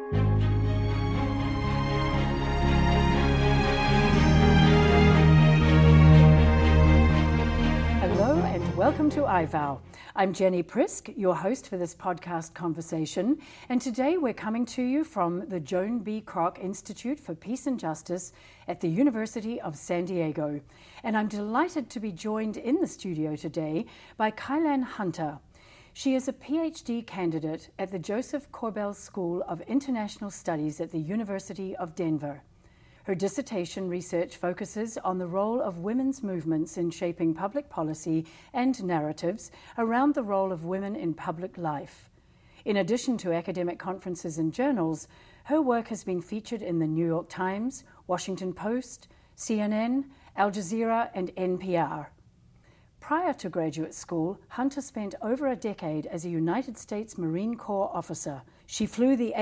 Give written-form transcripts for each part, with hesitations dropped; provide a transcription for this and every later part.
Hello and welcome to iVow. I'm Jenny Prisk, your host for this podcast conversation, and today we're coming to you from the Joan B. Kroc Institute for Peace and Justice at the University of San Diego. And I'm delighted to be joined in the studio today by Kailan Hunter. She is a PhD candidate at the Joseph Korbel School of International Studies at the University of Denver. Her dissertation research focuses on the role of women's movements in shaping public policy and narratives around the role of women in public life. In addition to academic conferences and journals, her work has been featured in the New York Times, Washington Post, CNN, Al Jazeera, and NPR. Prior to graduate school, Hunter spent over a decade as a United States Marine Corps officer. She flew the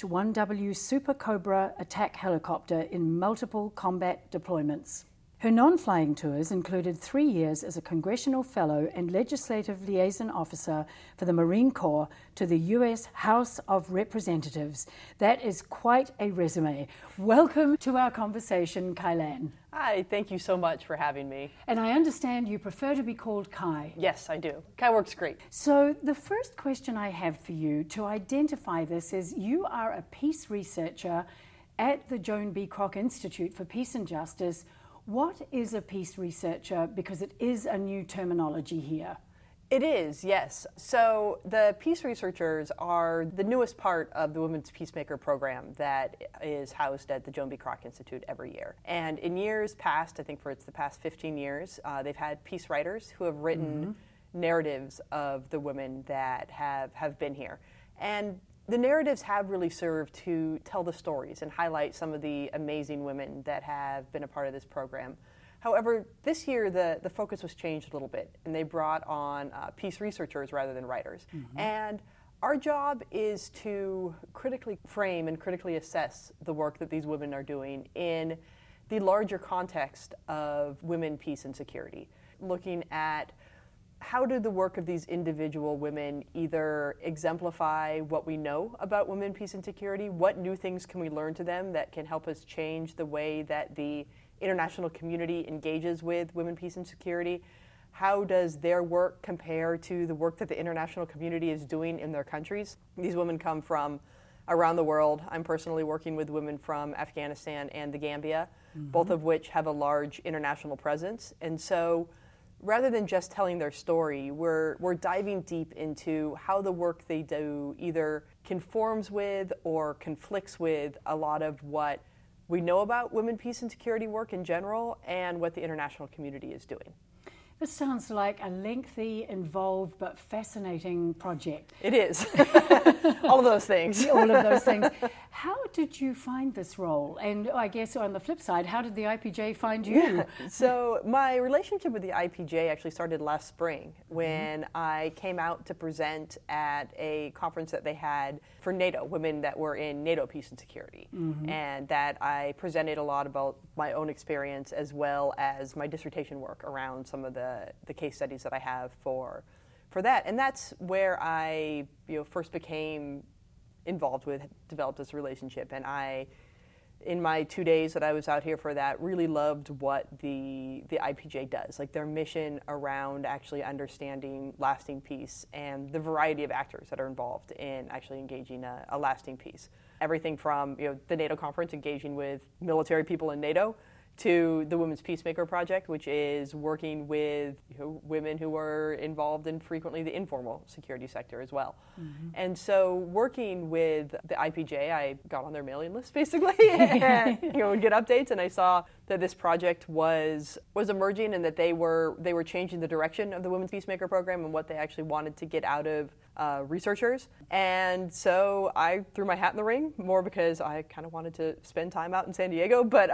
AH-1W Super Cobra attack helicopter in multiple combat deployments. Her non-flying tours included 3 years as a congressional fellow and legislative liaison officer for the Marine Corps to the U.S. House of Representatives. That is quite a resume. Welcome to our conversation, Kailan. Hi, thank you so much for having me. And I understand you prefer to be called Kai. Yes, I do. Kai works great. So the first question I have for you to identify this is you are a peace researcher at the Joan B. Kroc Institute for Peace and Justice. What is a peace researcher? Because it is a new terminology here. It is, yes. So the peace researchers are the newest part of the Women's Peacemaker program that is housed at the Joan B. Kroc Institute every year. And in years past, I think for the past 15 years, they've had peace writers who have written narratives of the women that have been here. And the narratives have really served to tell the stories and highlight some of the amazing women that have been a part of this program. However, this year the focus was changed a little bit, and they brought on peace researchers rather than writers. And our job is to critically frame and critically assess the work that these women are doing in the larger context of women, peace, and security, looking at how do the work of these individual women either exemplify what we know about women, peace, and security? What new things can we learn to them that can help us change the way that the international community engages with women, peace, and security? How does their work compare to the work that the international community is doing in their countries? These women come from around the world. I'm personally working with women from Afghanistan and the Gambia, both of which have a large international presence. And so rather than just telling their story, we're diving deep into how the work they do either conforms with or conflicts with a lot of what we know about women, peace, and security work in general and what the international community is doing. This sounds like a lengthy, involved, but fascinating project. It is. All of those things. All of those things. How did you find this role? And I guess on the flip side, how did the IPJ find you? Yeah. So my relationship with the IPJ actually started last spring when I came out to present at a conference that they had for NATO, women that were in NATO peace and security. And that I presented a lot about my own experience as well as my dissertation work around some of the case studies that I have for that. And that's where I first became involved with, developed this relationship. And I, in my 2 days that I was out here for that, really loved what the IPJ does, like their mission around actually understanding lasting peace and the variety of actors that are involved in actually engaging a lasting peace. Everything from the NATO conference, engaging with military people in NATO, to the Women's Peacemaker Project, which is working with women who are involved in frequently the informal security sector as well. And so working with the IPJ, I got on their mailing list basically and would get updates, and I saw that this project was emerging and that they were changing the direction of the Women's Peacemaker Program and what they actually wanted to get out of researchers. And so I threw my hat in the ring, more because I kind of wanted to spend time out in San Diego, but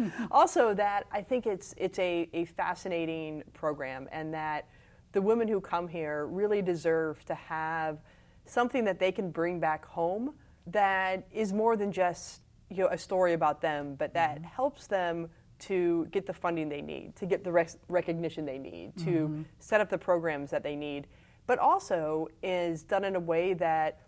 also that I think it's a fascinating program, and that the women who come here really deserve to have something that they can bring back home that is more than just a story about them, but that helps them to get the funding they need, to get the recognition they need, to set up the programs that they need, but also is done in a way that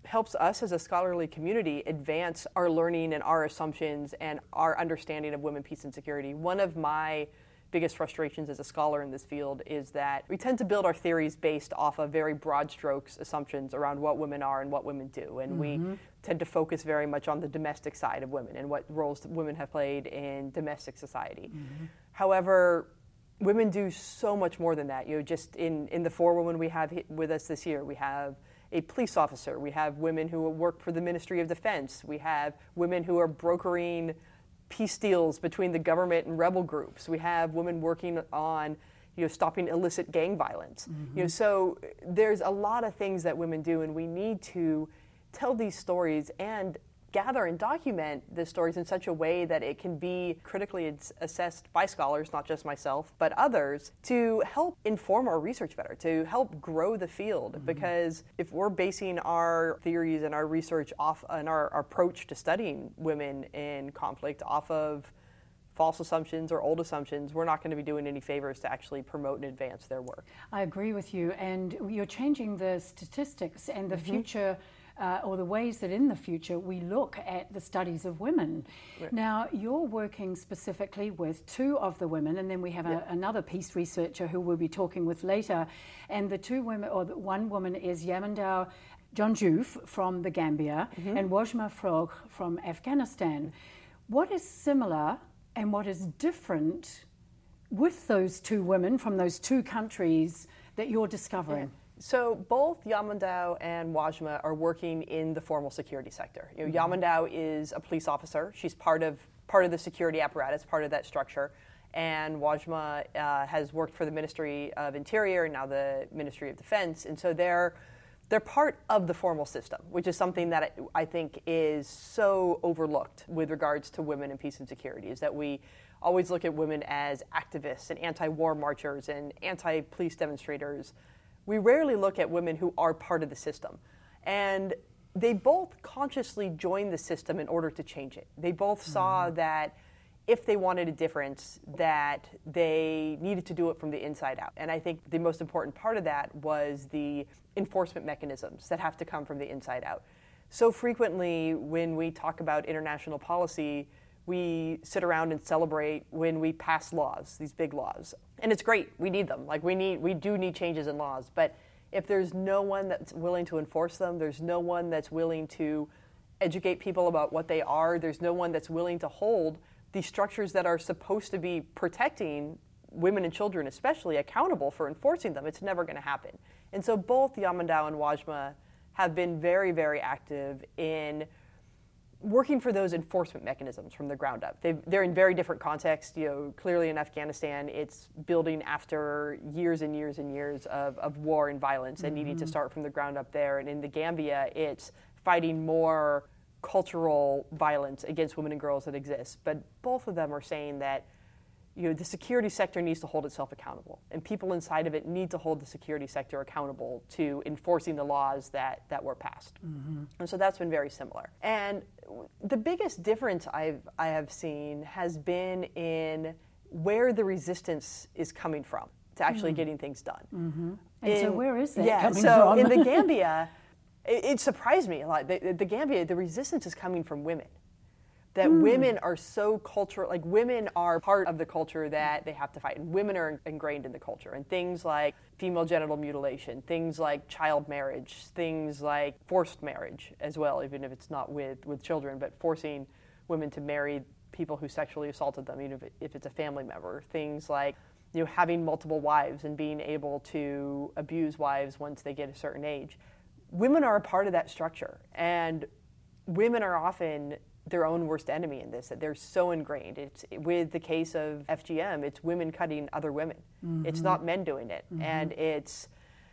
helps us as a scholarly community advance our learning and our assumptions and our understanding of women, peace, and security. One of my biggest frustrations as a scholar in this field is that we tend to build our theories based off of very broad strokes assumptions around what women are and what women do. And we tend to focus very much on the domestic side of women and what roles women have played in domestic society. However, women do so much more than that. Just in the 4 women we have with us this year, we have a police officer, we have women who work for the Ministry of Defense, we have women who are brokering peace deals between the government and rebel groups, we have women working on stopping illicit gang violence. So there's a lot of things that women do, and we need to tell these stories and gather and document the stories in such a way that it can be critically assessed by scholars, not just myself, but others, to help inform our research better, to help grow the field. Because if we're basing our theories and our research off and our approach to studying women in conflict off of false assumptions or old assumptions, we're not going to be doing any favors to actually promote and advance their work. I agree with you, and you're changing the statistics and the future or the ways that in the future we look at the studies of women. Right. Now, you're working specifically with 2 of the women, and then we have another peace researcher who we'll be talking with later. And the 2 women, or the one woman is Yamandou Jonjouf from the Gambia and Wajma Frog from Afghanistan. What is similar and what is different with those 2 women from those 2 countries that you're discovering? So both Yamandou and Wajma are working in the formal security sector. Yamandou is a police officer. She's part of the security apparatus, part of that structure. And Wajma has worked for the Ministry of Interior and now the Ministry of Defense. And so they're part of the formal system, which is something that I think is so overlooked with regards to women in peace and security, is that we always look at women as activists and anti-war marchers and anti-police demonstrators. We rarely look at women who are part of the system. And they both consciously joined the system in order to change it. They both saw that if they wanted a difference, that they needed to do it from the inside out. And I think the most important part of that was the enforcement mechanisms that have to come from the inside out. So frequently when we talk about international policy, we sit around and celebrate when we pass laws, these big laws. And it's great, we need them. We do need changes in laws, but if there's no one that's willing to enforce them, there's no one that's willing to educate people about what they are, there's no one that's willing to hold these structures that are supposed to be protecting women and children especially accountable for enforcing them, it's never going to happen. And so both Yamandou and Wajma have been very, very active in working for those enforcement mechanisms from the ground up. They're in very different contexts. Clearly in Afghanistan, it's building after years and years and years of war and violence and needing to start from the ground up there. And in the Gambia, it's fighting more cultural violence against women and girls that exists. But both of them are saying that the security sector needs to hold itself accountable, and people inside of it need to hold the security sector accountable to enforcing the laws that were passed. And so that's been very similar. And the biggest difference I have seen has been in where the resistance is coming from to actually getting things done. And so where is that coming so from? in the Gambia, it surprised me a lot. The Gambia, the resistance is coming from women. That women are so cultural, women are part of the culture that they have to fight. And women are ingrained in the culture. And things like female genital mutilation, things like child marriage, things like forced marriage as well, even if it's not with children, but forcing women to marry people who sexually assaulted them, even if it's a family member. Things like having multiple wives and being able to abuse wives once they get a certain age. Women are a part of that structure. And women are often their own worst enemy in this, that they're so ingrained. It's with the case of FGM, it's women cutting other women. It's not men doing it. And it's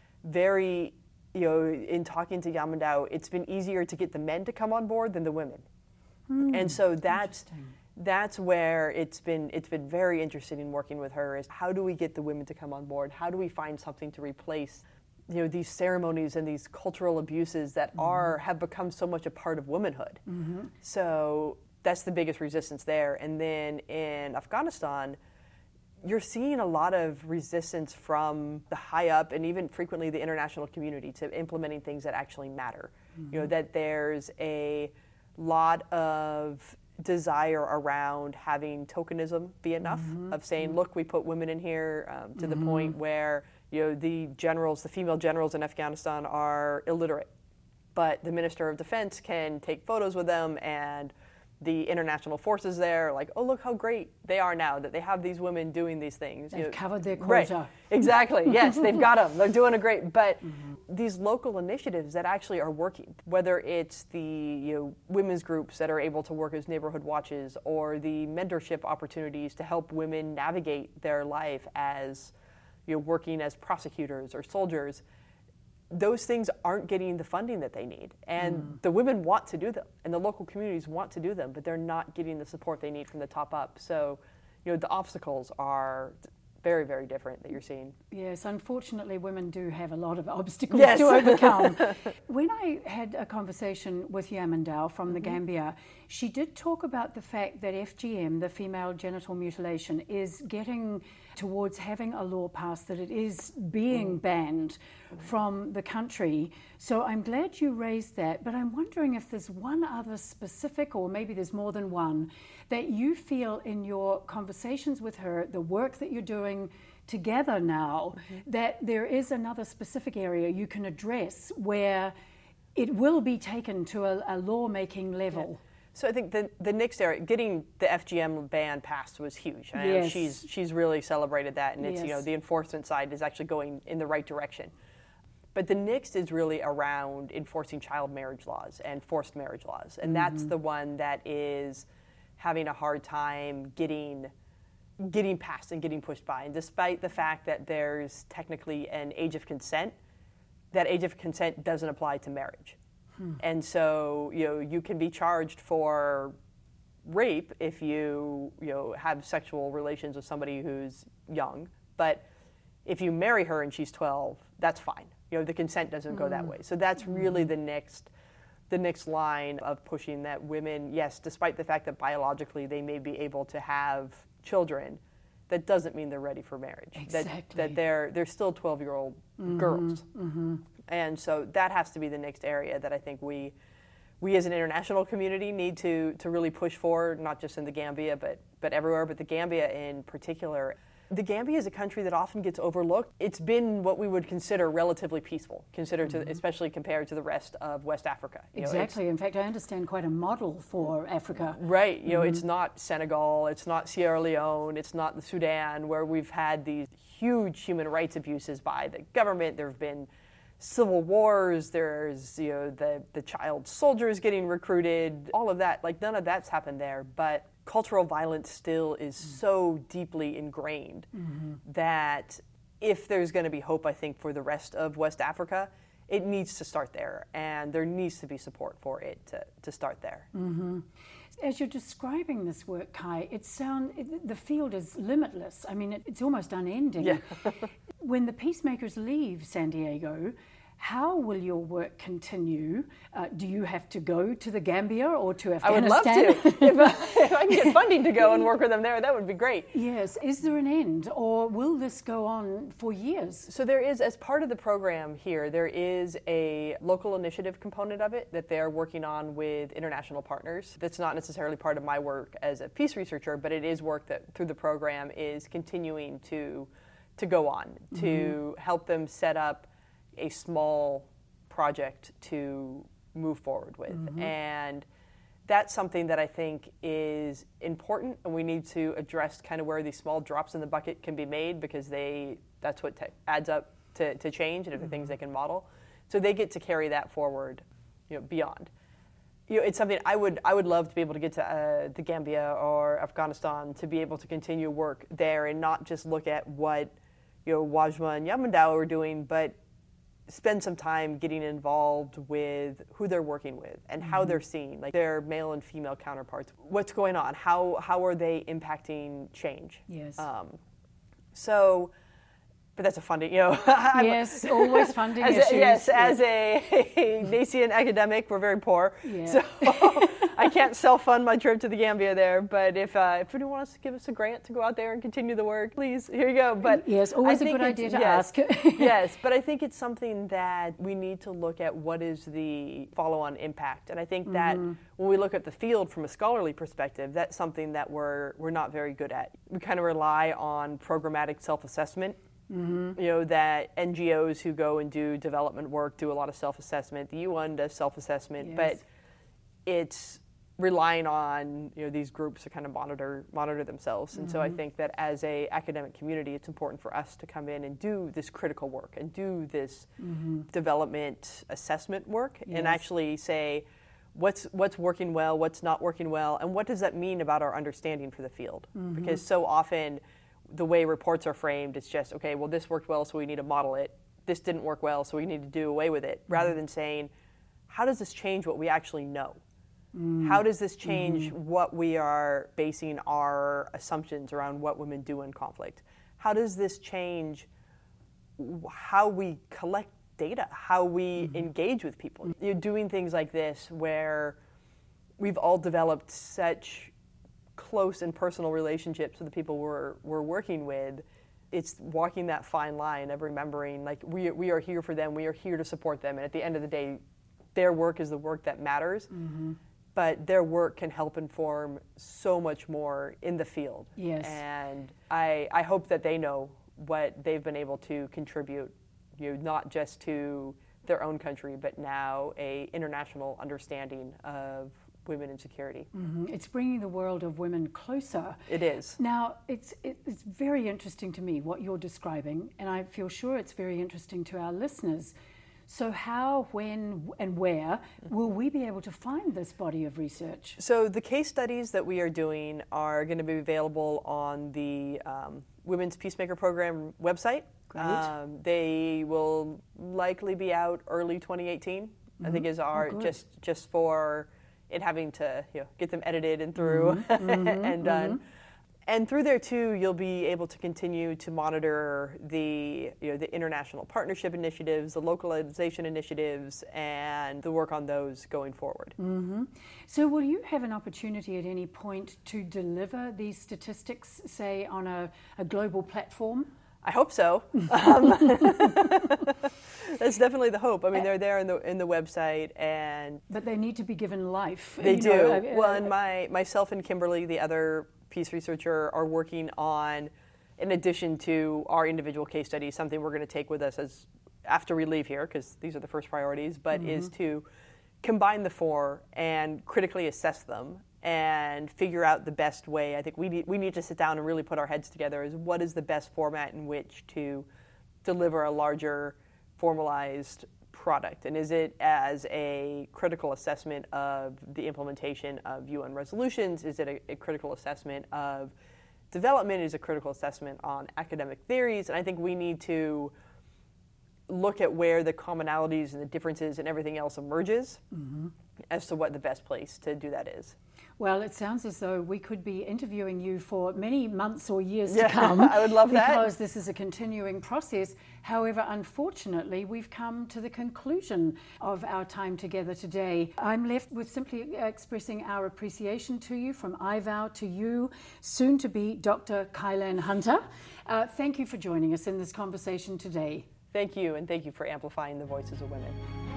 very, in talking to Yamandou, it's been easier to get the men to come on board than the women. And so that's where it's been very interesting in working with her, is how do we get the women to come on board? How do we find something to replace these ceremonies and these cultural abuses that have become so much a part of womanhood. So that's the biggest resistance there. And then in Afghanistan, you're seeing a lot of resistance from the high up and even frequently the international community to implementing things that actually matter. that there's a lot of desire around having tokenism be enough, of saying, look, we put women in here, to the point where the female generals in Afghanistan are illiterate, but the Minister of Defense can take photos with them, and the international forces there, like, oh, look how great they are now that they have these women doing these things. They've covered their quota. Right. Exactly. Yes, they've got them. They're doing a great. But these local initiatives that actually are working, whether it's the women's groups that are able to work as neighborhood watches, or the mentorship opportunities to help women navigate their life as working as prosecutors or soldiers, those things aren't getting the funding that they need. And the women want to do them, and the local communities want to do them, but they're not getting the support they need from the top up. So, the obstacles are very, very different that you're seeing. Yes, unfortunately, women do have a lot of obstacles Yes. to overcome. When I had a conversation with Yamandau from the Gambia, she did talk about the fact that FGM, the female genital mutilation, is getting towards having a law passed that it is being banned from the country. So I'm glad you raised that, but I'm wondering if there's one other specific, or maybe there's more than one, that you feel in your conversations with her, the work that you're doing together now, that there is another specific area you can address where it will be taken to a lawmaking level. Yeah. So I think the next area, getting the FGM ban passed, was huge. I know she's really celebrated that, and it's the enforcement side is actually going in the right direction. But the next is really around enforcing child marriage laws and forced marriage laws, and that's the one that is having a hard time getting passed and getting pushed by. And despite the fact that there's technically an age of consent, that age of consent doesn't apply to marriage. And so you can be charged for rape if you have sexual relations with somebody who's young, but if you marry her and she's 12, that's fine. The consent doesn't go that way. So that's really the next line of pushing that women, yes, despite the fact that biologically they may be able to have children, that doesn't mean they're ready for marriage. Exactly. That they're still 12-year-old girls. And so that has to be the next area that I think we as an international community need to really push for, not just in the Gambia, but everywhere, but the Gambia in particular. The Gambia is a country that often gets overlooked. It's been what we would consider relatively peaceful, especially compared to the rest of West Africa. Exactly. In fact, I understand quite a model for Africa. Right. It's not Senegal, it's not Sierra Leone, it's not the Sudan, where we've had these huge human rights abuses by the government. There have been civil wars, there's the child soldiers getting recruited, all of that. Like, none of that's happened there, but cultural violence still is so deeply ingrained that if there's going to be hope, I think, for the rest of West Africa, it needs to start there, and there needs to be support for it to start there. As you're describing this work, Kai, the field is limitless. I mean, it's almost unending. Yeah. When the peacemakers leave San Diego, how will your work continue? Do you have to go to the Gambia or to Afghanistan? I would love to. If I can get funding to go and work with them there, that would be great. Yes. Is there an end, or will this go on for years? So there is, as part of the program here, there is a local initiative component of it that they're working on with international partners. That's not necessarily part of my work as a peace researcher, but it is work that through the program is continuing to go on, to help them set up a small project to move forward with. And that's something that I think is important, and we need to address kind of where these small drops in the bucket can be made, because that's what adds up to change, and if the things they can model. So they get to carry that forward, beyond. It's something I would love to be able to get to the Gambia or Afghanistan, to be able to continue work there and not just look at what Wajma and Yamandau are doing, but spend some time getting involved with who they're working with and how they're seen, like their male and female counterparts. What's going on? How are they impacting change? Yes. So but that's a funding, Yes, always funding issues. Yes, as a nascent academic, we're very poor. Yeah. So I can't self-fund my trip to the Gambia there. But if anyone wants to give us a grant to go out there and continue the work, please, here you go. But yes, always a good idea to ask. Yes, but I think it's something that we need to look at what is the follow-on impact. And I think that when we look at the field from a scholarly perspective, that's something that we're not very good at. We kind of rely on programmatic self-assessment. That NGOs who go and do development work do a lot of self-assessment. The UN does self-assessment, yes. but it's relying on these groups to kind of monitor themselves. And so I think that as a academic community, it's important for us to come in and do this critical work and do this development assessment work and actually say what's working well, what's not working well, and what does that mean about our understanding for the field? Because so often the way reports are framed, it's just, okay, well, this worked well, so we need to model it. This didn't work well, so we need to do away with it, rather than saying, how does this change what we actually know? How does this change what we are basing our assumptions around what women do in conflict? How does this change how we collect data, how we engage with people? You're doing things like this where we've all developed such close and personal relationships with the people we're working with. It's walking that fine line of remembering, like, we are here for them, we are here to support them, and at the end of the day, their work is the work that matters, but their work can help inform so much more in the field. Yes. And I hope that they know what they've been able to contribute, not just to their own country, but now a international understanding of women in security. It's bringing the world of women closer. It is. Now, it's very interesting to me what you're describing, and I feel sure it's very interesting to our listeners. So how, when, and where will we be able to find this body of research? So the case studies that we are doing are going to be available on the Women's Peacemaker Program website. Great. They will likely be out early 2018, I think is our, just for it having to get them edited and through and done. And through there too, you'll be able to continue to monitor the the international partnership initiatives, the localization initiatives, and the work on those going forward. So will you have an opportunity at any point to deliver these statistics, say, on a global platform? I hope so. That's definitely the hope. I mean, they're there in the website, but they need to be given life. They do. Well, and myself and Kimberly, the other peace researcher, are working on, in addition to our individual case studies, something we're going to take with us as after we leave here, because these are the first priorities, but is to combine the four and critically assess them and figure out the best way. I think we need to sit down and really put our heads together as what is the best format in which to deliver a larger formalized product. And is it as a critical assessment of the implementation of UN resolutions? Is it a critical assessment of development? Is it a critical assessment on academic theories? And I think we need to look at where the commonalities and the differences and everything else emerges as to what the best place to do that is. Well, it sounds as though we could be interviewing you for many months or years to come. I would love that. Because this is a continuing process. However, unfortunately, we've come to the conclusion of our time together today. I'm left with simply expressing our appreciation to you, from IVOW to you, soon to be Dr. Kylan Hunter. Thank you for joining us in this conversation today. Thank you, and thank you for amplifying the voices of women.